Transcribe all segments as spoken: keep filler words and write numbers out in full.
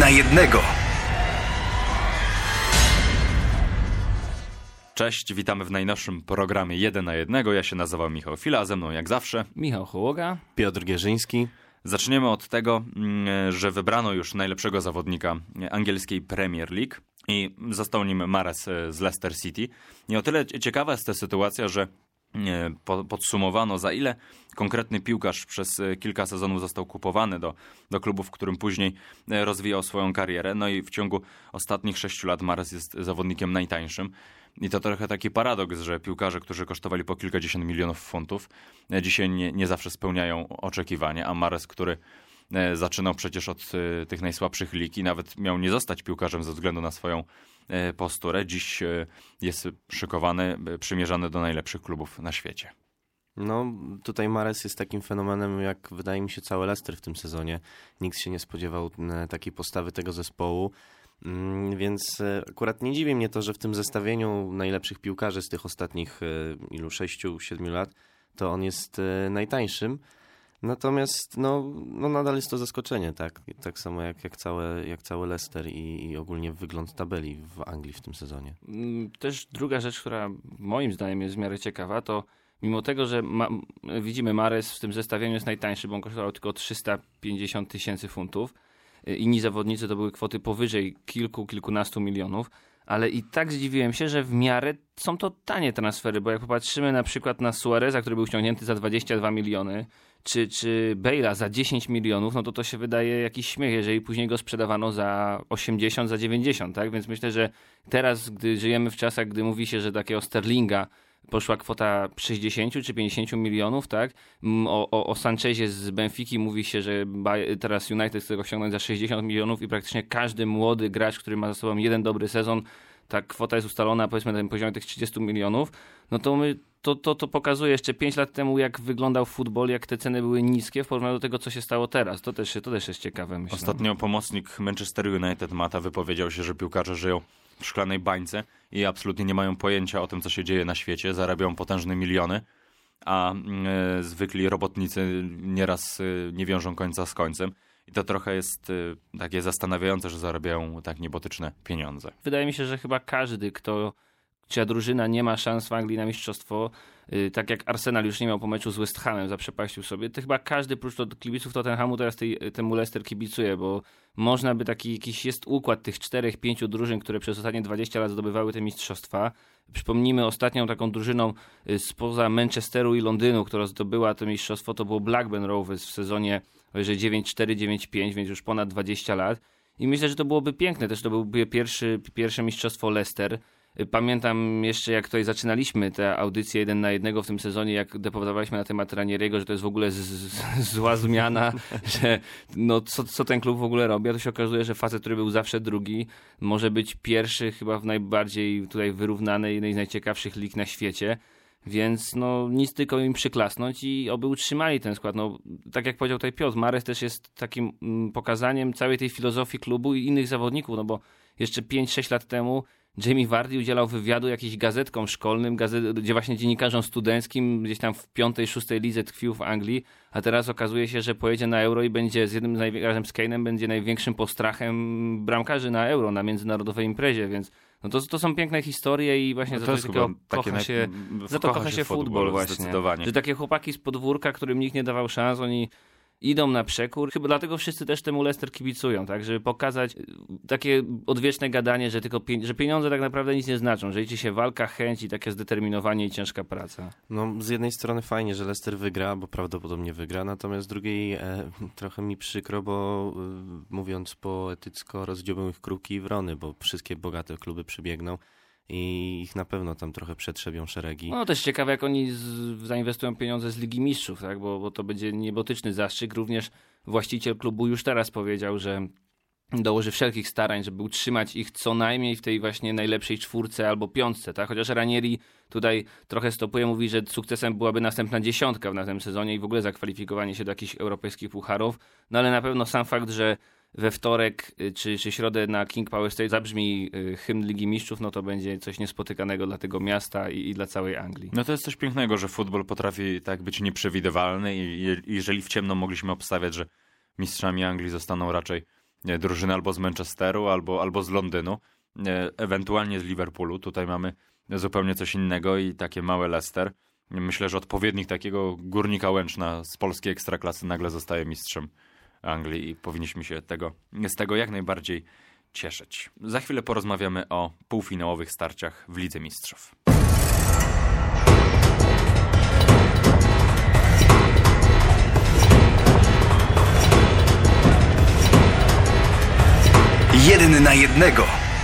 jednego. Cześć, witamy w najnowszym programie jeden na jednego. Ja się nazywam Michał Fila, a ze mną jak zawsze Michał Hołoga, Piotr Gierzyński. Zaczniemy od tego, że wybrano już najlepszego zawodnika angielskiej Premier League i został nim Mahrez z Leicester City. I o tyle ciekawa jest ta sytuacja, że podsumowano, za ile konkretny piłkarz przez kilka sezonów został kupowany do, do klubu, w którym później rozwijał swoją karierę. No i w ciągu ostatnich sześciu lat Mahrez jest zawodnikiem najtańszym. I to trochę taki paradoks, że piłkarze, którzy kosztowali po kilkadziesiąt milionów funtów, dzisiaj nie, nie zawsze spełniają oczekiwania, a Mahrez, który zaczynał przecież od tych najsłabszych lig i nawet miał nie zostać piłkarzem ze względu na swoją posturę, dziś jest szykowany, przymierzany do najlepszych klubów na świecie. No, tutaj Mahrez jest takim fenomenem, jak wydaje mi się cały Leicester w tym sezonie. Nikt się nie spodziewał takiej postawy tego zespołu. Więc akurat nie dziwi mnie to, że w tym zestawieniu najlepszych piłkarzy z tych ostatnich ilu, sześciu, siedmiu lat, to on jest najtańszym. Natomiast no, no nadal jest to zaskoczenie, tak? Tak samo jak, jak, całe, jak cały Leicester i, i ogólnie wygląd tabeli w Anglii w tym sezonie. Też druga rzecz, która moim zdaniem jest w miarę ciekawa, to mimo tego, że ma, widzimy Mahrez w tym zestawieniu jest najtańszy, bo on kosztował tylko trzysta pięćdziesiąt tysięcy funtów. Inni zawodnicy to były kwoty powyżej kilku, kilkunastu milionów, ale i tak zdziwiłem się, że w miarę są to tanie transfery, bo jak popatrzymy na przykład na Suareza, który był ściągnięty za dwadzieścia dwa miliony, czy, czy Bale'a za dziesięć milionów, no to to się wydaje jakiś śmiech, jeżeli później go sprzedawano za osiemdziesiąt, za dziewięćdziesiąt, tak? Więc myślę, że teraz, gdy żyjemy w czasach, gdy mówi się, że takiego Sterlinga poszła kwota sześćdziesiąt czy pięćdziesiąt milionów, tak? O, o, o Sanchezie z Benfiki mówi się, że teraz United chce go ściągnąć za sześćdziesiąt milionów i praktycznie każdy młody gracz, który ma za sobą jeden dobry sezon, ta kwota jest ustalona powiedzmy na tym poziomie tych trzydziestu milionów, no to my To, to, to pokazuje jeszcze pięć lat temu, jak wyglądał futbol, jak te ceny były niskie w porównaniu do tego, co się stało teraz. To też, to też jest ciekawe, myślę. Ostatnio pomocnik Manchester United Mata wypowiedział się, że piłkarze żyją w szklanej bańce i absolutnie nie mają pojęcia o tym, co się dzieje na świecie. Zarabiają potężne miliony, a y, zwykli robotnicy nieraz y, nie wiążą końca z końcem. I to trochę jest y, takie zastanawiające, że zarabiają tak niebotyczne pieniądze. Wydaje mi się, że chyba każdy, kto czyja drużyna nie ma szans w Anglii na mistrzostwo, yy, tak jak Arsenal już nie miał po meczu z West Hamem, zaprzepaścił sobie, to chyba każdy prócz od kibiców Tottenhamu teraz tej, temu Leicester kibicuje, bo można by taki jakiś jest układ tych czterech, pięciu drużyn, które przez ostatnie dwadzieścia lat zdobywały te mistrzostwa. Przypomnijmy ostatnią taką drużyną spoza Manchesteru i Londynu, która zdobyła to mistrzostwo, to było Blackburn Rovers w sezonie dziewięć cztery dziewięć pięć, więc już ponad dwadzieścia lat. I myślę, że to byłoby piękne, też to byłby pierwszy, pierwsze mistrzostwo Leicester. Pamiętam jeszcze, jak tutaj zaczynaliśmy tę audycję jeden na jednego w tym sezonie, jak debatowaliśmy na temat Ranieriego, że to jest w ogóle z, z, zła zmiana, że no co, co ten klub w ogóle robi, a to się okazuje, że facet, który był zawsze drugi, może być pierwszy chyba w najbardziej tutaj wyrównanej, jednej z najciekawszych lig na świecie. Więc no nic tylko im przyklasnąć i oby utrzymali ten skład. No, tak jak powiedział tutaj Piotr, Mahrez też jest takim mm, pokazaniem całej tej filozofii klubu i innych zawodników, no bo jeszcze pięć sześć lat temu Jamie Vardy udzielał wywiadu jakimś gazetkom szkolnym, gazet, gdzie właśnie dziennikarzom studenckim gdzieś tam w piątej, szóstej lidze tkwił w Anglii, a teraz okazuje się, że pojedzie na Euro i będzie z jednym z najwię- razem z Kane'em będzie największym postrachem bramkarzy na Euro, na międzynarodowej imprezie, więc no to, to są piękne historie i właśnie no za to, to kocha naj... się, za to kocha się futbol, futbol właśnie. Zdecydowanie. Że takie chłopaki z podwórka, którym nikt nie dawał szans, oni idą na przekór. Chyba dlatego wszyscy też temu Leicester kibicują, tak? Żeby pokazać takie odwieczne gadanie, że tylko pie- że pieniądze tak naprawdę nic nie znaczą, że liczy się walka, chęć i takie zdeterminowanie i ciężka praca. No z jednej strony fajnie, że Leicester wygra, bo prawdopodobnie wygra, natomiast z drugiej e, trochę mi przykro, bo e, mówiąc poetycko, rozdziałbym ich kruki i wrony, bo wszystkie bogate kluby przybiegną i ich na pewno tam trochę przetrzebią szeregi. No też ciekawe, jak oni z, zainwestują pieniądze z Ligi Mistrzów, tak? bo, bo to będzie niebotyczny zastrzyk. Również właściciel klubu już teraz powiedział, że dołoży wszelkich starań, żeby utrzymać ich co najmniej w tej właśnie najlepszej czwórce albo piątce, tak? Chociaż Ranieri tutaj trochę stopuje, mówi, że sukcesem byłaby następna dziesiątka w następnym sezonie i w ogóle zakwalifikowanie się do jakichś europejskich pucharów, no ale na pewno sam fakt, że we wtorek czy, czy środę na King Power Stadium zabrzmi hymn Ligi Mistrzów, no to będzie coś niespotykanego dla tego miasta i, i dla całej Anglii. No to jest coś pięknego, że futbol potrafi tak być nieprzewidywalny i, i jeżeli w ciemno mogliśmy obstawiać, że mistrzami Anglii zostaną raczej drużyny albo z Manchesteru, albo, albo z Londynu, ewentualnie z Liverpoolu. Tutaj mamy zupełnie coś innego i takie małe Leicester. Myślę, że odpowiednik takiego Górnika Łęczna z polskiej ekstraklasy nagle zostaje mistrzem Anglii i powinniśmy się tego, z tego jak najbardziej cieszyć. Za chwilę porozmawiamy o półfinałowych starciach w Lidze Mistrzów. Jeden na jednego.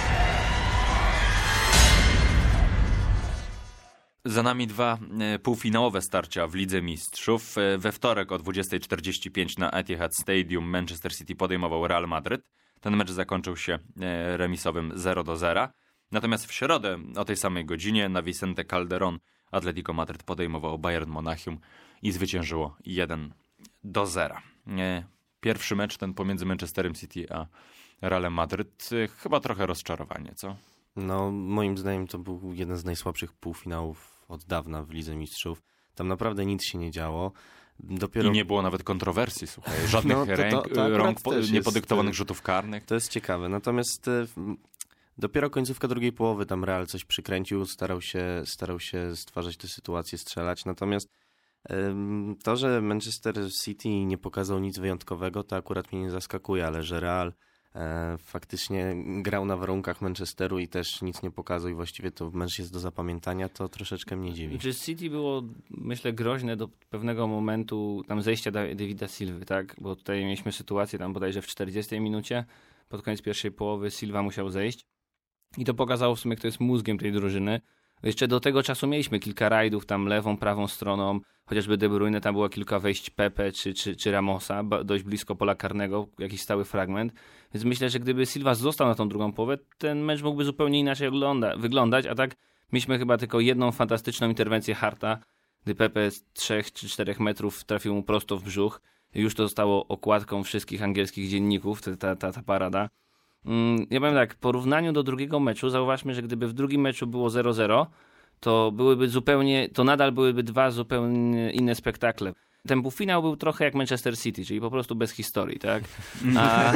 Za nami dwa półfinałowe starcia w Lidze Mistrzów. We wtorek o dwudziestej czterdzieści pięć na Etihad Stadium Manchester City podejmował Real Madryt. Ten mecz zakończył się remisowym zero do zera. Natomiast w środę o tej samej godzinie na Vicente Calderón Atletico Madryt podejmował Bayern Monachium i zwyciężyło jeden do zera. Pierwszy mecz ten pomiędzy Manchesterem City a Realem Madryt, chyba trochę rozczarowanie, co? No, moim zdaniem to był jeden z najsłabszych półfinałów od dawna w Lidze Mistrzów. Tam naprawdę nic się nie działo. Dopiero... I nie było nawet kontrowersji, słuchaj, żadnych no, to, ręk, to, to rąk po, jest, niepodyktowanych rzutów karnych. To jest ciekawe, natomiast e, dopiero końcówka drugiej połowy tam Real coś przykręcił, starał się, starał się stwarzać tę sytuację, strzelać, natomiast e, to, że Manchester City nie pokazał nic wyjątkowego, to akurat mnie nie zaskakuje, ale że Real e, faktycznie grał na warunkach Manchesteru i też nic nie pokazał i właściwie to mecz jest do zapamiętania, to troszeczkę mnie dziwi. Czy City było, myślę, groźne do pewnego momentu tam zejścia Davida Silvy, tak? Bo tutaj mieliśmy sytuację tam bodajże w czterdziestej minucie, pod koniec pierwszej połowy Silva musiał zejść i to pokazało w sumie, kto jest mózgiem tej drużyny. Jeszcze do tego czasu mieliśmy kilka rajdów tam lewą, prawą stroną, chociażby De Bruyne, tam było kilka wejść Pepe czy, czy, czy Ramosa, dość blisko pola karnego, jakiś stały fragment. Więc myślę, że gdyby Silva został na tą drugą połowę, ten mecz mógłby zupełnie inaczej ogląda, wyglądać, a tak mieliśmy chyba tylko jedną fantastyczną interwencję Harta, gdy Pepe z trzech czy czterech metrów trafił mu prosto w brzuch. Już to zostało okładką wszystkich angielskich dzienników, ta, ta, ta parada. Ja powiem tak, w porównaniu do drugiego meczu, zauważmy, że gdyby w drugim meczu było zero zero, to byłyby zupełnie, to nadal byłyby dwa zupełnie inne spektakle. Ten półfinał był trochę jak Manchester City, czyli po prostu bez historii, tak? A,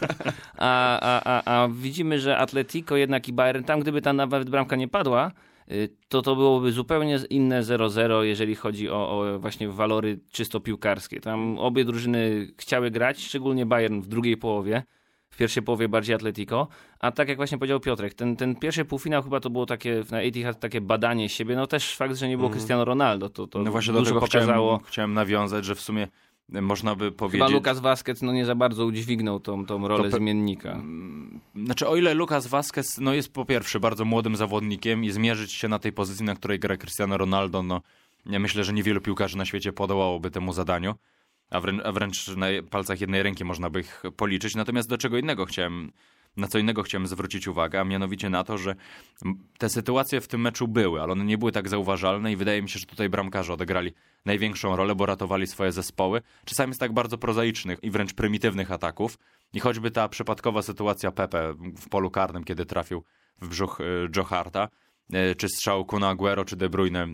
a, a, a, a widzimy, że Atletico jednak i Bayern, tam gdyby ta nawet bramka nie padła, to to byłoby zupełnie inne zero zero, jeżeli chodzi o, o właśnie walory czysto piłkarskie. Tam obie drużyny chciały grać, szczególnie Bayern w drugiej połowie. W pierwszej połowie bardziej Atletico, a tak jak właśnie powiedział Piotrek, ten, ten pierwszy półfinał chyba to było takie na Etihad takie badanie siebie, no też fakt, że nie było mm. Cristiano Ronaldo, to, to no właśnie dużo do tego pokazało. Chciałem, chciałem nawiązać, że w sumie można by powiedzieć... Chyba Lucas Vázquez no nie za bardzo udźwignął tą, tą rolę pe... zmiennika. Znaczy o ile Lucas Vázquez no jest po pierwsze bardzo młodym zawodnikiem i zmierzyć się na tej pozycji, na której gra Cristiano Ronaldo, no ja myślę, że niewielu piłkarzy na świecie podołałoby temu zadaniu. A, wrę- a wręcz na palcach jednej ręki można by ich policzyć. Natomiast do czego innego chciałem, na co innego chciałem zwrócić uwagę, a mianowicie na to, że te sytuacje w tym meczu były, ale one nie były tak zauważalne i wydaje mi się, że tutaj bramkarze odegrali największą rolę, bo ratowali swoje zespoły. Czasami z tak bardzo prozaicznych i wręcz prymitywnych ataków. I choćby ta przypadkowa sytuacja Pepe w polu karnym, kiedy trafił w brzuch Joe Harta, czy strzał Kun Aguero, czy De Bruyne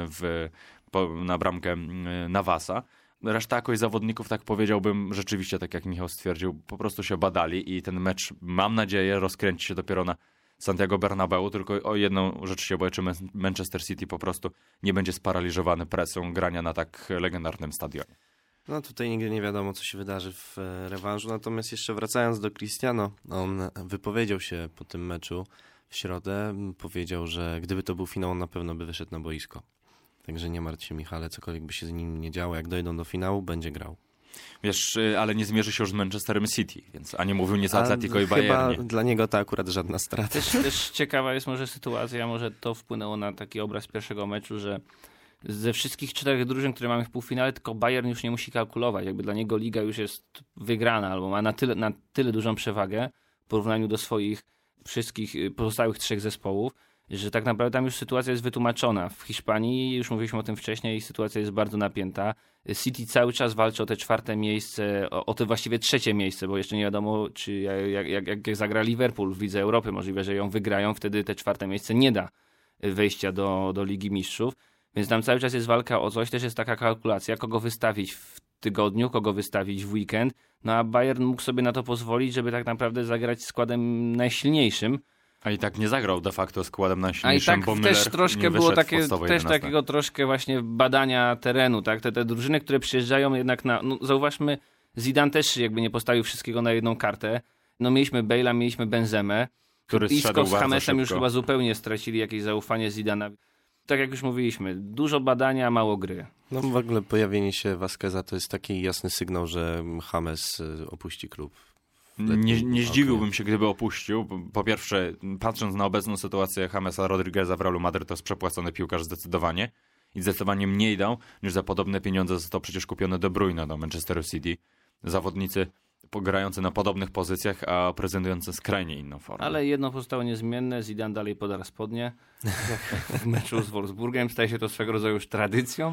w, po, na bramkę Navasa. Reszta jakoś zawodników, tak powiedziałbym, rzeczywiście, tak jak Michał stwierdził, po prostu się badali i ten mecz, mam nadzieję, rozkręci się dopiero na Santiago Bernabeu, tylko o jedną rzecz się boję, czy Manchester City po prostu nie będzie sparaliżowany presją grania na tak legendarnym stadionie. No tutaj nigdy nie wiadomo, co się wydarzy w rewanżu, natomiast jeszcze wracając do Cristiano, on wypowiedział się po tym meczu w środę, powiedział, że gdyby to był finał, on na pewno by wyszedł na boisko. Także nie martw się, Michale, cokolwiek by się z nim nie działo, jak dojdą do finału, będzie grał. Wiesz, ale nie zmierzy się już z Manchesterem City, więc a nie mówił nic o Atletico i Bayernie. Chyba dla niego to akurat żadna strata. Też, też ciekawa jest może sytuacja, może to wpłynęło na taki obraz pierwszego meczu, że ze wszystkich czterech drużyn, które mamy w półfinale, tylko Bayern już nie musi kalkulować. Jakby dla niego liga już jest wygrana, albo ma na tyle, na tyle dużą przewagę w porównaniu do swoich wszystkich pozostałych trzech zespołów, że tak naprawdę tam już sytuacja jest wytłumaczona. W Hiszpanii, już mówiliśmy o tym wcześniej, sytuacja jest bardzo napięta. City cały czas walczy o te czwarte miejsce, o, o te właściwie trzecie miejsce, bo jeszcze nie wiadomo, czy jak, jak, jak zagra Liverpool w Lidze Europy, możliwe, że ją wygrają, wtedy te czwarte miejsce nie da wejścia do, do Ligi Mistrzów. Więc tam cały czas jest walka o coś, też jest taka kalkulacja, kogo wystawić w tygodniu, kogo wystawić w weekend. No a Bayern mógł sobie na to pozwolić, żeby tak naprawdę zagrać składem najsilniejszym. A i tak nie zagrał de facto składem A i najsilniejszym, tak bo też Müller troszkę nie było wyszedł w takie, podstawowej też jedenastce. takiego troszkę właśnie badania terenu, tak? Te, te drużyny, które przyjeżdżają jednak na, no zauważmy, Zidane też jakby nie postawił wszystkiego na jedną kartę. No mieliśmy Bale'a, mieliśmy Benzemę. Który Isco zszedł z bardzo Chamesem już szybko. chyba zupełnie stracili jakieś zaufanie Zidana. Tak jak już mówiliśmy, dużo badania, mało gry. No w ogóle pojawienie się Vasqueza to jest taki jasny sygnał, że James y, opuści klub. Nie, nie zdziwiłbym oknie. się, gdyby opuścił. Po pierwsze, patrząc na obecną sytuację Jamesa Rodrigueza w Realu Madryt, to jest przepłacony piłkarz zdecydowanie i zdecydowanie mniej dał, niż za podobne pieniądze został przecież kupiony De Bruyne do Manchesteru City. Zawodnicy grający na podobnych pozycjach, a prezentujący skrajnie inną formę. Ale jedno pozostało niezmienne, Zidane dalej podara spodnie. W meczu z Wolfsburgiem staje się to swego rodzaju już tradycją.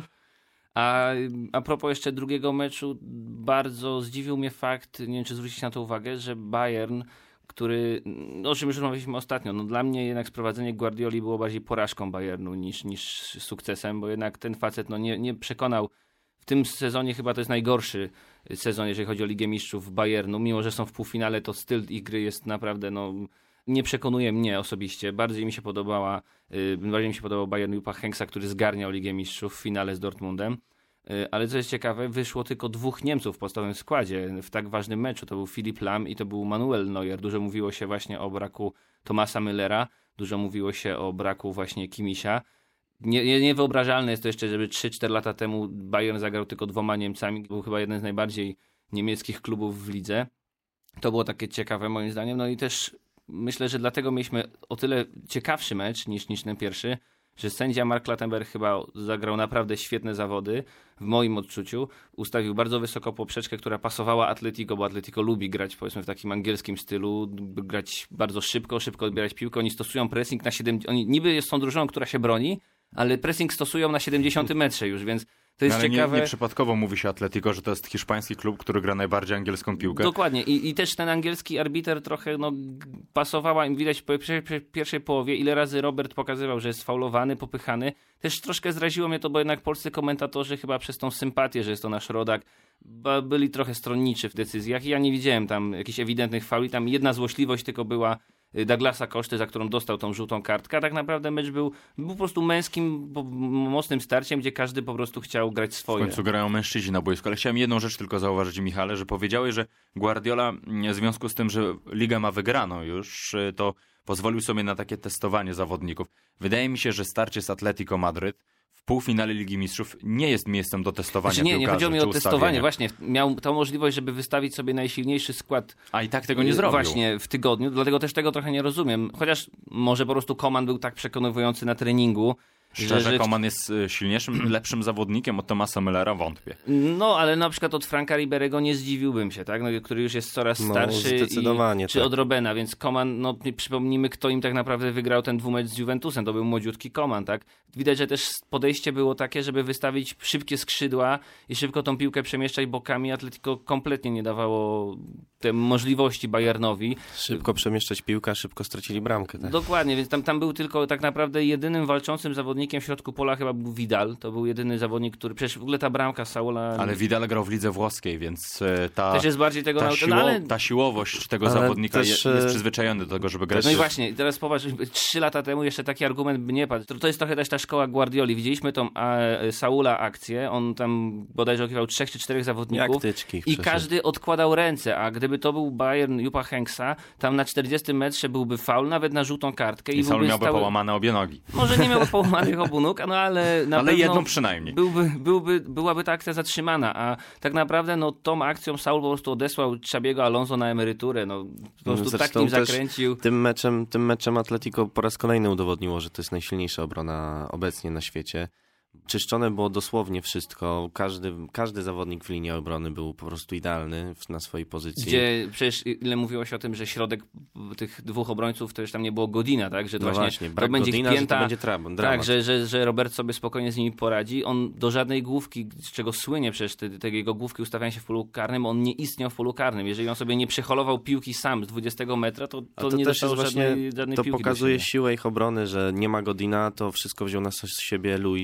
A, a propos jeszcze drugiego meczu, bardzo zdziwił mnie fakt, nie wiem czy zwrócić na to uwagę, że Bayern, który, o czym już rozmawialiśmy ostatnio, no dla mnie jednak sprowadzenie Guardioli było bardziej porażką Bayernu niż, niż sukcesem, bo jednak ten facet no, nie, nie przekonał. W tym sezonie chyba to jest najgorszy sezon, jeżeli chodzi o Ligę Mistrzów Bayernu. Mimo że są w półfinale, to styl ich gry jest naprawdę, no, nie przekonuje mnie osobiście. Bardziej mi się podobała, yy, bardziej mi się podobał Bayern Jupa Henksa, który zgarniał Ligę Mistrzów w finale z Dortmundem. Yy, ale co jest ciekawe, wyszło tylko dwóch Niemców w podstawowym składzie w tak ważnym meczu. To był Philipp Lahm i to był Manuel Neuer. Dużo mówiło się właśnie o braku Thomasa Müllera, dużo mówiło się o braku właśnie Kimisia. Nie, nie, niewyobrażalne jest to jeszcze, żeby trzy cztery lata temu Bayern zagrał tylko dwoma Niemcami. Był chyba jeden z najbardziej niemieckich klubów w lidze. To było takie ciekawe moim zdaniem. No i też myślę, że dlatego mieliśmy o tyle ciekawszy mecz niż, niż ten pierwszy, że sędzia Mark Clattenburg chyba zagrał naprawdę świetne zawody, w moim odczuciu. Ustawił bardzo wysoko poprzeczkę, która pasowała Atletico, bo Atletico lubi grać powiedzmy w takim angielskim stylu, grać bardzo szybko, szybko odbierać piłkę. Oni stosują pressing na siedemdziesiąt... Oni niby są drużyną, która się broni, ale pressing stosują na siedemdziesiątym metrze już, więc to jest no, ale ciekawe. Nie, nie przypadkowo mówi się Atletico, że to jest hiszpański klub, który gra najbardziej angielską piłkę. Dokładnie. I, i też ten angielski arbiter trochę no, pasowała im, widać po pierwszej, pierwszej połowie, ile razy Robert pokazywał, że jest faulowany, popychany. Też troszkę zraziło mnie to, bo jednak polscy komentatorzy chyba przez tą sympatię, że jest to nasz rodak, byli trochę stronniczy w decyzjach i ja nie widziałem tam jakichś ewidentnych fauli. Tam jedna złośliwość tylko była Douglasa Koszty, za którą dostał tą żółtą kartkę. A tak naprawdę mecz był, był po prostu męskim, mocnym starciem, gdzie każdy po prostu chciał grać swoje. W końcu grają mężczyźni na boisku. Ale chciałem jedną rzecz tylko zauważyć, Michale, że powiedziałeś, że Guardiola w związku z tym, że Liga ma wygraną już, to pozwolił sobie na takie testowanie zawodników. Wydaje mi się, że starcie z Atletico Madryt w półfinale Ligi Mistrzów nie jest miejscem do testowania znaczy, nie, piłkarzy. nie chodziło mi o testowanie, ustawienia. właśnie. Miał tą możliwość, żeby wystawić sobie najsilniejszy skład. A i tak tego nie zrobił. Właśnie w tygodniu, dlatego też tego trochę nie rozumiem. Chociaż może po prostu Coman był tak przekonujący na treningu. Szczerze, że, że... Coman jest silniejszym, lepszym zawodnikiem od Thomasa Müllera? Wątpię. No, ale na przykład od Franka Riberego nie zdziwiłbym się, tak? No, który już jest coraz No, starszy. zdecydowanie, I, czy tak. od Robena, więc Coman, no przypomnijmy, kto im tak naprawdę wygrał ten dwumecz z Juventusem. To był młodziutki Coman, tak? Widać, że też podejście było takie, żeby wystawić szybkie skrzydła i szybko tą piłkę przemieszczać bokami. Atletico kompletnie nie dawało te możliwości Bayernowi. Szybko przemieszczać piłkę, szybko stracili bramkę. Tak? Dokładnie, więc tam, tam był tylko tak naprawdę jedynym walczącym zawodnikiem w środku pola chyba był Vidal. To był jedyny zawodnik, który... Przecież w ogóle ta bramka Saula... Ale Vidal grał w lidze włoskiej, więc ta, też jest bardziej tego... ta, nauczy... siło, no, ale... ta siłowość tego Ale zawodnika też, jest, jest przyzwyczajony do tego, żeby grać... No i właśnie, teraz popatrz, trzy lata temu jeszcze taki argument by nie padł. To, to jest trochę też ta szkoła Guardioli. Widzieliśmy tą a, Saula akcję, on tam bodajże oczekiwał trzech czy czterech zawodników Jak tyczki i przeszedł. każdy odkładał ręce, a gdyby to był Bayern Jupa Henksa, tam na czterdziestym metrze byłby faul, nawet na żółtą kartkę. I, I Saul miałby stały... połamane obie nogi. Może nie miał połamanych obu nóg, no ale na ale pewno jedną przynajmniej. Byłby, byłby, byłaby ta akcja zatrzymana, a tak naprawdę no, tą akcją Saul po prostu odesłał Xabiego Alonso na emeryturę. No, po prostu Zresztą tak nim też zakręcił. Tym meczem, tym meczem Atletico po raz kolejny udowodniło, że to jest najsilniejsza obrona obecnie na świecie. Czyszczone było dosłownie wszystko. Każdy, każdy zawodnik w linii obrony był po prostu idealny na swojej pozycji. Gdzie przecież ile mówiło się o tym, że środek tych dwóch obrońców to już tam nie było Godina, tak? Że to no właśnie, właśnie, brak to będzie Godina, wpięta, że to będzie dramat. tak, że, że, że Robert sobie spokojnie z nimi poradzi. On do żadnej główki, z czego słynie przecież te, te jego główki ustawiają się w polu karnym, on nie istniał w polu karnym. Jeżeli on sobie nie przeholował piłki sam z dwudziestego metra, to, to, to nie też dostał jest żadnej, właśnie, żadnej to piłki. pokazuje siłę ich obrony, że nie ma Godina, to wszystko wziął na siebie Luis i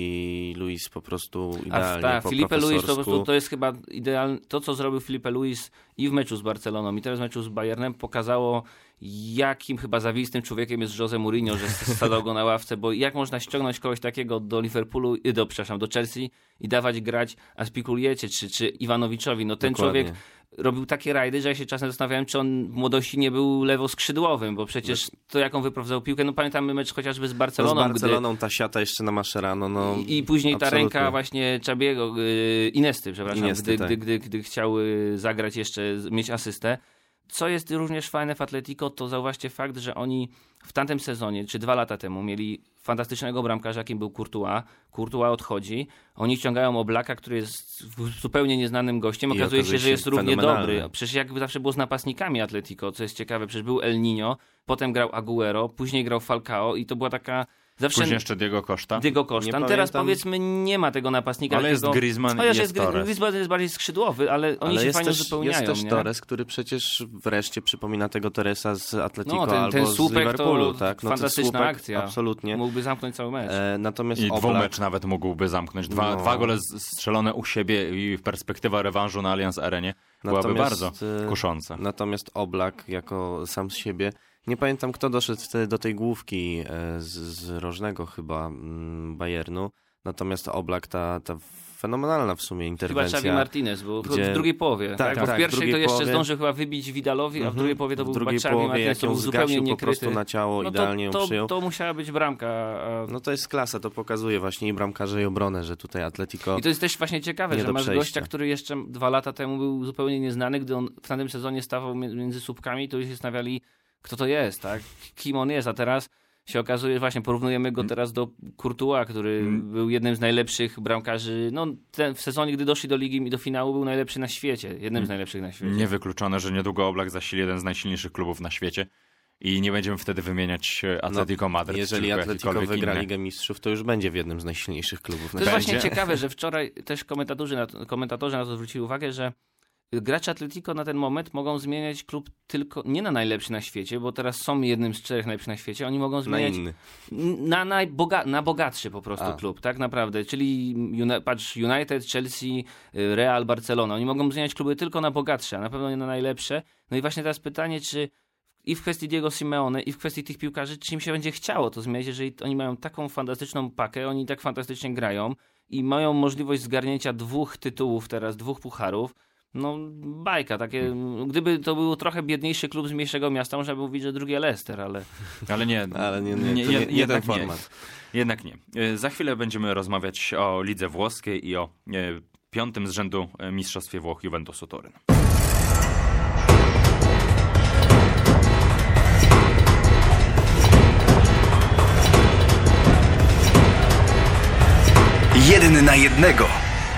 i Luis po prostu A idealnie tak, po Filipe Luis to, po profesorsku. prostu, to jest chyba idealne. To, co zrobił Filipe Luis i w meczu z Barceloną, i teraz w meczu z Bayernem, pokazało, jakim chyba zawistym człowiekiem jest Jose Mourinho, że stał go na ławce, bo jak można ściągnąć kogoś takiego do Liverpoolu, do, przepraszam, do Chelsea i dawać grać Aspikuliecie czy, czy Iwanowiczowi. No ten Dokładnie. człowiek robił takie rajdy, że ja się czasem zastanawiałem, czy on w młodości nie był lewoskrzydłowym, bo przecież to, jaką wyprowadzał piłkę, no pamiętamy mecz chociażby z No Barceloną. z Barceloną gdy... ta siata jeszcze na Mascherano. No, I, I później ta absolutnie. ręka właśnie Czabiego, yy, Inesty, przepraszam, Iniesty, gdy, tak. gdy, gdy, gdy chciał yy, zagrać jeszcze, mieć asystę. Co jest również fajne w Atletico, to zauważcie fakt, że oni w tamtym sezonie, czy dwa lata temu, mieli fantastycznego bramkarza, jakim był Courtois. Courtois odchodzi, oni ściągają Oblaka, który jest zupełnie nieznanym gościem. I Okazuje się, okazuje że się jest równie fenomenalny. dobry. Przecież jakby zawsze było z napastnikami Atletico, co jest ciekawe, przecież był El Niño, potem grał Agüero, później grał Falcao i to była taka... Zawsze Później jeszcze Diego Costa. Diego Costa. Nie Teraz pamiętam. powiedzmy nie ma tego napastnika. Ale jest takiego... Griezmann Chociaż i jest jest Torres. Griezmann jest bardziej skrzydłowy, ale oni Ale się jest fajnie też, uzupełniają. jest też nie? Torres, który przecież wreszcie przypomina tego Torresa z Atletico No, ten- albo ten z słupek Liverpoolu. to tak? No, ten fantastyczna słupek, akcja. Absolutnie. Mógłby zamknąć cały mecz. E, natomiast I Oblak, dwumecz nawet mógłby zamknąć. Dwa, No. dwa gole z- strzelone u siebie i perspektywa rewanżu na Allianz Arenie byłaby Natomiast, bardzo e, kusząca. Natomiast Oblak jako sam z siebie, nie pamiętam kto doszedł wtedy do tej główki e, z, z rożnego chyba mm, Bayernu, natomiast Oblak, ta, ta fenomenalna w sumie Chyba interwencja. Xavi Martinez, bo gdzie- w drugiej połowie. Tak, Tak, bo tak, w w pierwszej drugiej to jeszcze połowie. zdążył chyba wybić Vidalowi, a w Mhm. drugiej połowie to w był drugiej Xavi połowie, Martinez, jak to ją był zupełnie zgasił po niekryty. prostu na ciało, No idealnie ją to, to, przyjął. to musiała być bramka. a- No to jest klasa, to pokazuje właśnie i bramkarze i obronę, że tutaj Atletico... I to jest też właśnie ciekawe, Nie że do masz przejścia. gościa, który jeszcze dwa lata temu był zupełnie nieznany, gdy on w tamtym sezonie stawał mi- między słupkami, to już się zastanawiali, kto to jest, tak? Kim on jest, a teraz się okazuje, właśnie porównujemy go teraz do Courtois, który Mm. był jednym z najlepszych bramkarzy, no ten, w sezonie, gdy doszli do ligi i do finału, był najlepszy na świecie, jednym z najlepszych na świecie. Niewykluczone, że niedługo Oblak zasili jeden z najsilniejszych klubów na świecie i nie będziemy wtedy wymieniać e, Atletico Madryt. Jeżeli tylko Atletico jakikolwiek wygra inny. Ligę Mistrzów, to już będzie w jednym z najsilniejszych klubów To na jest Będzie. właśnie ciekawe, że wczoraj też komentatorzy na to, komentatorzy na to zwrócili uwagę, że gracze Atletico na ten moment mogą zmieniać klub tylko nie na najlepszy na świecie, bo teraz są jednym z czterech najlepszych na świecie. Oni mogą Na zmieniać inny. na, najboga- na bogatszy po prostu A. klub, tak naprawdę. Czyli Uni- patrz, United, Chelsea, y, Real, Barcelona. Oni mogą zmieniać kluby tylko na bogatsze, a na pewno nie na najlepsze. No i właśnie teraz pytanie, czy i w kwestii Diego Simeone, i w kwestii tych piłkarzy, czy im się będzie chciało to zmieniać, jeżeli oni mają taką fantastyczną pakę, oni tak fantastycznie grają i mają możliwość zgarnięcia dwóch tytułów teraz, dwóch pucharów. No bajka, takie, gdyby to był trochę biedniejszy klub z mniejszego miasta, można by mówić, że drugie Leicester, ale Ale nie, Ale nie, nie, to nie, jed- nie ten jednak format. Jednak nie. E, Za chwilę będziemy rozmawiać o lidze włoskiej i o e, piątym z rzędu e, mistrzostwie Włoch Juventusu Toryn. Jeden na jednego.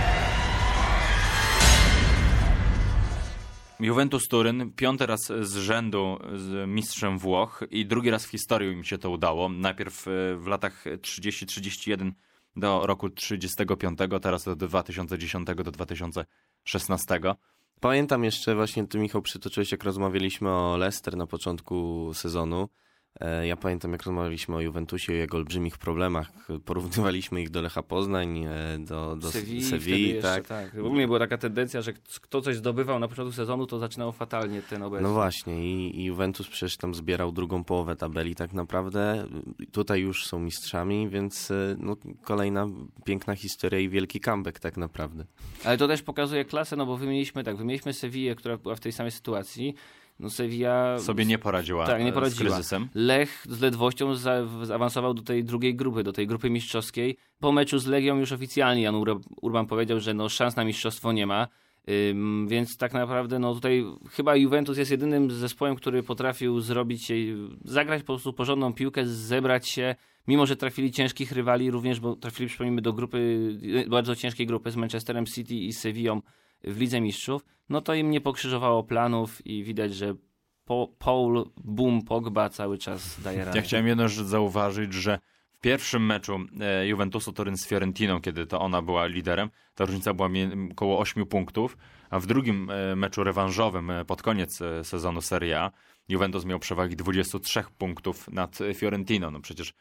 Juventus Turyn, piąty raz z rzędu z mistrzem Włoch i drugi raz w historii im się to udało. Najpierw e, w latach trzydzieści trzydzieści jeden do roku trzydziestego piątego, teraz od dwa tysiące dziesiątego do dwa tysiące szesnastego. Pamiętam jeszcze właśnie, ty Michał przytoczyłeś, jak rozmawialiśmy o Leicester na początku sezonu. E, Ja pamiętam, jak rozmawialiśmy o Juventusie i jego olbrzymich problemach. Porównywaliśmy ich do Lecha Poznań, e, do, do Sewilli, Sewilli, wtedy tak. jeszcze, tak. W ogóle była taka tendencja, że kto coś zdobywał na początku sezonu, to zaczynało fatalnie ten obecny. No właśnie i, i Juventus przecież tam zbierał drugą połowę tabeli tak naprawdę. Tutaj już są mistrzami, więc e, no, kolejna piękna historia i wielki comeback tak naprawdę. Ale to też pokazuje klasę, no bo wymieniliśmy tak, wymieniliśmy Sewillę, która była w tej samej sytuacji. No Sevilla Sobie nie poradziła, tak, nie e, poradziła. z kryzysem. Lech z ledwością za, zaawansował do tej drugiej grupy, do tej grupy mistrzowskiej. Po meczu z Legią już oficjalnie Jan Ur- Urban powiedział, że no szans na mistrzostwo nie ma. Ym, więc tak naprawdę no tutaj chyba Juventus jest jedynym zespołem, który potrafił zrobić, zagrać po prostu porządną piłkę, zebrać się, mimo że trafili ciężkich rywali również, bo trafili, przypomnijmy, do grupy, bardzo ciężkiej grupy z Manchesterem City i Sevillą w Lidze Mistrzów, no to im nie pokrzyżowało planów i widać, że po, Paul, Boom, Pogba cały czas daje radę. Ja chciałem jedno rzecz zauważyć, że w pierwszym meczu e, Juventusu Toryn z Fiorentiną, kiedy to ona była liderem, ta różnica była mie- około ośmiu punktów, a w drugim e, meczu rewanżowym e, pod koniec e, sezonu Serie A Juventus miał przewagi dwudziestu trzech punktów nad e, Fiorentiną. No przecież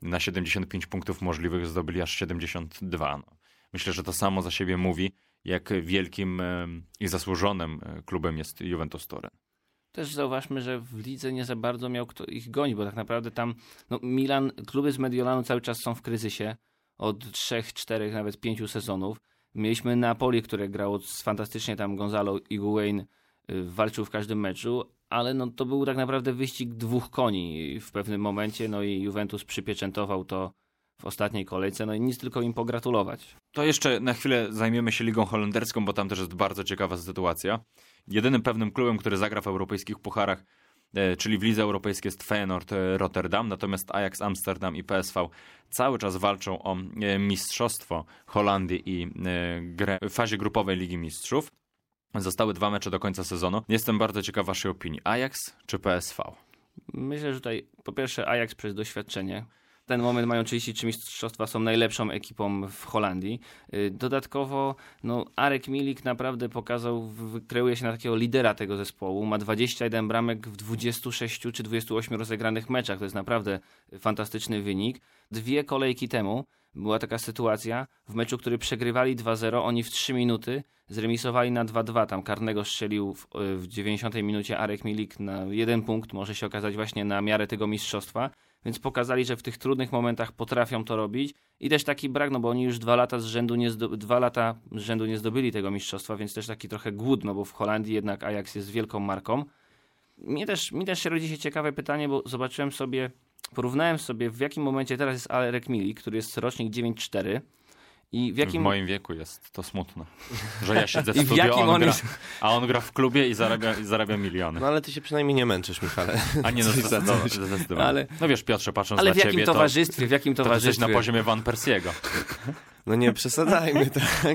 na siedemdziesiąt pięć punktów możliwych zdobyli aż siedemdziesiąt dwa. No. Myślę, że to samo za siebie mówi, jak wielkim e, i zasłużonym klubem jest Juventus Turyn. Też zauważmy, że w lidze nie za bardzo miał kto ich gonić, bo tak naprawdę tam no Milan, kluby z Mediolanu cały czas są w kryzysie od trzech, czterech, nawet pięciu sezonów. Mieliśmy Napoli, które grało fantastycznie, tam Gonzalo Higuain walczył w każdym meczu, ale no to był tak naprawdę wyścig dwóch koni w pewnym momencie, no i Juventus przypieczętował to w ostatniej kolejce, no i nic tylko im pogratulować. To jeszcze na chwilę zajmiemy się Ligą Holenderską, bo tam też jest bardzo ciekawa sytuacja. Jedynym pewnym klubem, który zagra w europejskich pucharach, e, czyli w Lidze Europejskiej, jest Feyenoord e, Rotterdam, natomiast Ajax Amsterdam i P S V cały czas walczą o e, mistrzostwo Holandii i e, grę w fazie grupowej Ligi Mistrzów. Zostały dwa mecze do końca sezonu. Jestem bardzo ciekaw waszej opinii. Ajax czy P S V? Myślę, że tutaj po pierwsze Ajax przez doświadczenie. W ten moment mają trzydzieści trzy mistrzostwa, są najlepszą ekipą w Holandii. Dodatkowo no, Arek Milik naprawdę pokazał, kreuje się na takiego lidera tego zespołu. Ma dwadzieścia jeden bramek w dwudziestu sześciu czy dwudziestu ośmiu rozegranych meczach. To jest naprawdę fantastyczny wynik. Dwie kolejki temu była taka sytuacja, w meczu, który przegrywali dwa zero, oni w trzy minuty zremisowali na dwa dwa. Tam karnego strzelił w, w dziewięćdziesiątej minucie Arek Milik na jeden punkt. Może się okazać właśnie na miarę tego mistrzostwa. Więc pokazali, że w tych trudnych momentach potrafią to robić. I też taki brak, no bo oni już dwa lata z rzędu nie, zdo- dwa lata z rzędu nie zdobyli tego mistrzostwa, więc też taki trochę głód, no bo w Holandii jednak Ajax jest wielką marką. Mnie też, mi też się rodzi się ciekawe pytanie, bo zobaczyłem sobie, porównałem sobie, w jakim momencie teraz jest Arek Milik, który jest rocznik dziewięć cztery. I w, jakim... w moim wieku jest to smutne, że ja siedzę w I w studio, jakim on on gra, jest... a on gra w klubie i zarabia, i zarabia miliony. No ale ty się przynajmniej nie męczysz, Michale. A nie, no zdecydowanie. zdecydowanie. Ale... No wiesz, Piotrze, patrząc Ale na w jakim ciebie, towarzystwie, w jakim to, to towarzystwie? jesteś na poziomie Van Persiego. No nie przesadzajmy, tak.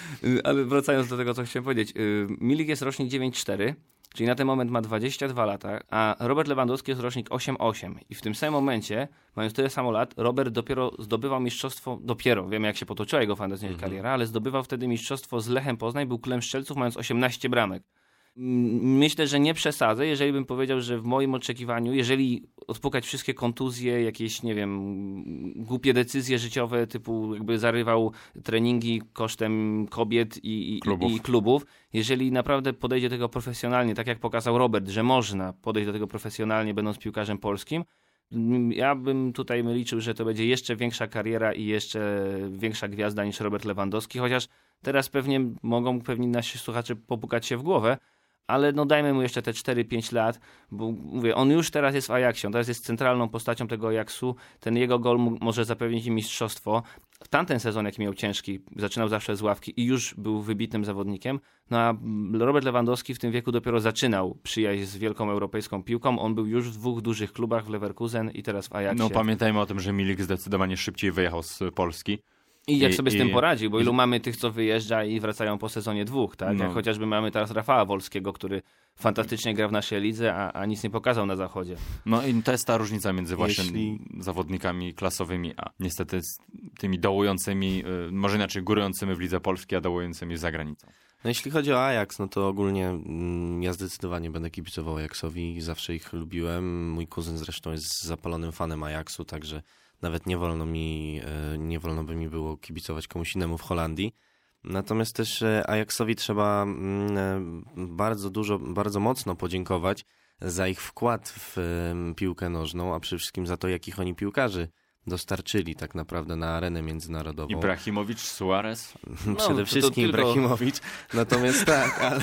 Ale wracając do tego, co chciałem powiedzieć. Milik jest rocznik dziewięć cztery, czyli na ten moment ma dwadzieścia dwa lata, a Robert Lewandowski jest rocznik osiem osiem. I w tym samym momencie, mając tyle samo lat, Robert dopiero zdobywał mistrzostwo, dopiero, wiemy jak się potoczyła jego fantastyczna mhm. kariera, ale zdobywał wtedy mistrzostwo z Lechem Poznań, był królem strzelców, mając osiemnaście bramek. Myślę, że nie przesadzę, jeżeli bym powiedział, że w moim oczekiwaniu, jeżeli odpukać wszystkie kontuzje, jakieś, nie wiem, głupie decyzje życiowe, typu jakby zarywał treningi kosztem kobiet i, i, klubów. i klubów, jeżeli naprawdę podejdzie do tego profesjonalnie, tak jak pokazał Robert, że można podejść do tego profesjonalnie, będąc piłkarzem polskim, ja bym tutaj liczył, że to będzie jeszcze większa kariera i jeszcze większa gwiazda niż Robert Lewandowski, chociaż teraz pewnie mogą pewni nasi słuchacze popukać się w głowę, ale no dajmy mu jeszcze te cztery pięć lat, bo mówię, on już teraz jest w Ajaxie, on teraz jest centralną postacią tego Ajaxu, ten jego gol mu może zapewnić im mistrzostwo. W tamten sezon, jaki miał ciężki, zaczynał zawsze z ławki i już był wybitnym zawodnikiem, no a Robert Lewandowski w tym wieku dopiero zaczynał przyjaźń z wielką europejską piłką, on był już w dwóch dużych klubach, w Leverkusen i teraz w Ajaxie. No pamiętajmy o tym, że Milik zdecydowanie szybciej wyjechał z Polski. I jak I, sobie z i, tym poradził, bo ilu mamy tych, co wyjeżdża i wracają po sezonie dwóch, tak? No. Jak chociażby mamy teraz Rafała Wolskiego, który fantastycznie gra w naszej lidze, a, a nic nie pokazał na zachodzie. No i to jest ta różnica między właśnie Jeśli... zawodnikami klasowymi, a niestety z tymi dołującymi, może inaczej górującymi w lidze polskiej, a dołującymi za granicą. No jeśli chodzi o Ajax, no to ogólnie mm, ja zdecydowanie będę kibicował Ajaxowi, zawsze ich lubiłem. Mój kuzyn zresztą jest zapalonym fanem Ajaxu, także nawet nie wolno mi, nie wolno by mi było kibicować komuś innemu w Holandii. Natomiast też Ajaxowi trzeba bardzo dużo, bardzo mocno podziękować za ich wkład w piłkę nożną, a przede wszystkim za to, jakich oni piłkarzy dostarczyli tak naprawdę na arenę międzynarodową. Ibrahimowicz, Suarez? No, Przede to, wszystkim to tylko... Ibrahimowicz, natomiast tak, ale...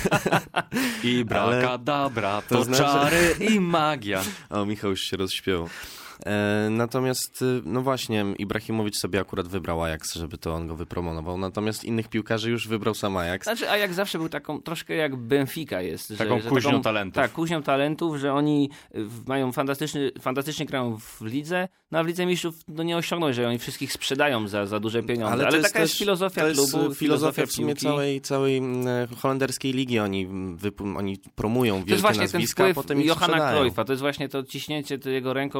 Ibrakadabra, to, to znaczy... czary i magia. O, Michał już się rozśpiewał. E, natomiast, no właśnie, Ibrahimowicz sobie akurat wybrał Ajax, żeby to on go wypromonował, natomiast innych piłkarzy już wybrał sam Ajax. Znaczy Ajax zawsze był taką, troszkę jak Benfica jest. Taką że, kuźnią że taką, talentów. Tak, kuźnią talentów, że oni mają fantastyczny, fantastycznie grają w lidze, no a w Lidze Mistrzów no nie osiągną, że oni wszystkich sprzedają za, za duże pieniądze. Ale, Ale taka jest filozofia to jest klubu, filozofia w sumie piłki. całej, całej holenderskiej ligi. Oni, wyp- oni promują wielkie to jest właśnie nazwiska, ten a potem ich Johana sprzedają. Cruyffa, to jest właśnie to ciśnięcie to jego ręką,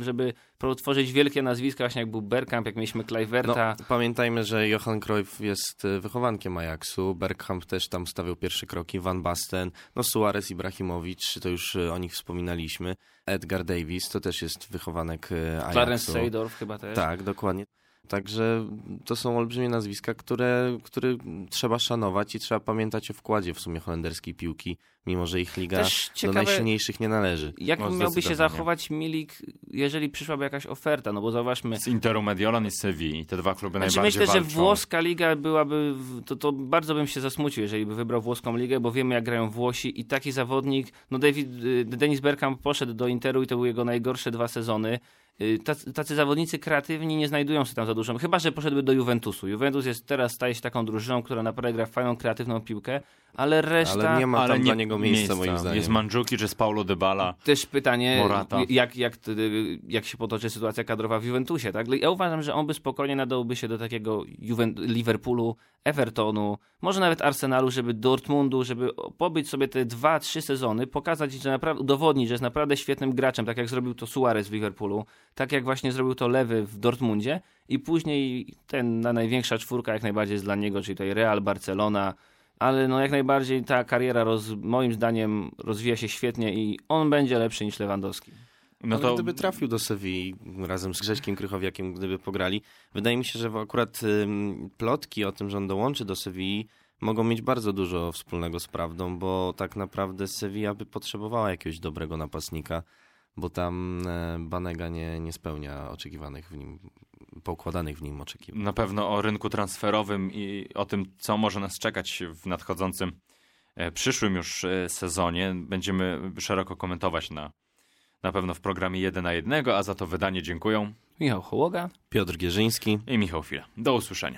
żeby tworzyć wielkie nazwiska, właśnie jak był Bergkamp, jak mieliśmy Kluiverta. No, pamiętajmy, że Johan Cruyff jest wychowankiem Ajaxu, Bergkamp też tam stawiał pierwsze kroki, Van Basten, no Suarez, Ibrahimowicz, to już o nich wspominaliśmy, Edgar Davies, to też jest wychowanek Ajaxu. Clarence Seedorf chyba też. Tak, dokładnie. Także to są olbrzymie nazwiska, które, które trzeba szanować i trzeba pamiętać o wkładzie w sumie holenderskiej piłki, mimo że ich liga Też ciekawe, do najsilniejszych nie należy. Jak No, miałby się zdecydowanie. zachować Milik, jeżeli przyszłaby jakaś oferta? No bo zauważmy... Z Interu Mediolan i z Sewilli. Te dwa kluby Znaczy najbardziej myślę, walczą. że włoska liga byłaby, w- to, to bardzo bym się zasmucił, jeżeli by wybrał włoską ligę, bo wiemy jak grają Włosi i taki zawodnik, no David, y, Dennis Bergkamp poszedł do Interu i to były jego najgorsze dwa sezony. Y, Tacy, tacy zawodnicy kreatywni nie znajdują się tam za dużo, chyba że poszedłby do Juventusu. Juventus jest teraz, staje się taką drużyną, która naprawdę gra fajną, kreatywną piłkę, ale reszta... Ale nie ma Ale tam nie- dla niego miejsca, moim zdaniem. Jest Mandzukic, jest Paulo Dybala. Też pytanie, Morata. jak, jak, jak się potoczy sytuacja kadrowa w Juventusie, tak? Ja uważam, że on by spokojnie nadałby się do takiego Juven- Liverpoolu, Evertonu, może nawet Arsenalu, żeby Dortmundu, żeby pobyć sobie te dwa, trzy sezony, pokazać, że naprawdę, udowodnić, że jest naprawdę świetnym graczem, tak jak zrobił to Suarez w Liverpoolu, tak jak właśnie zrobił to Lewy w Dortmundzie i później ten na największa czwórka jak najbardziej jest dla niego, czyli tutaj Real, Barcelona, ale no jak najbardziej ta kariera roz, moim zdaniem rozwija się świetnie i on będzie lepszy niż Lewandowski. No Ale to gdyby trafił do Sewilli razem z Grześkiem Krychowiakiem, gdyby pograli, wydaje mi się, że akurat ym, plotki o tym, że on dołączy do Sewilli, mogą mieć bardzo dużo wspólnego z prawdą, bo tak naprawdę Sevilla by potrzebowała jakiegoś dobrego napastnika, bo tam e, Banega nie, nie spełnia oczekiwanych w nim, poukładanych w nim oczekiwań. na pewno o rynku transferowym i o tym, co może nas czekać w nadchodzącym, e, przyszłym już e, sezonie. Będziemy szeroko komentować na, na pewno w programie jeden na jednego, a za to wydanie dziękuję Michał Hołoga. Piotr Gierzyński. i Michał Fila. Do usłyszenia.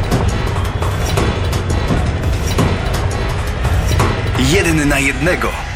Jeden na jednego.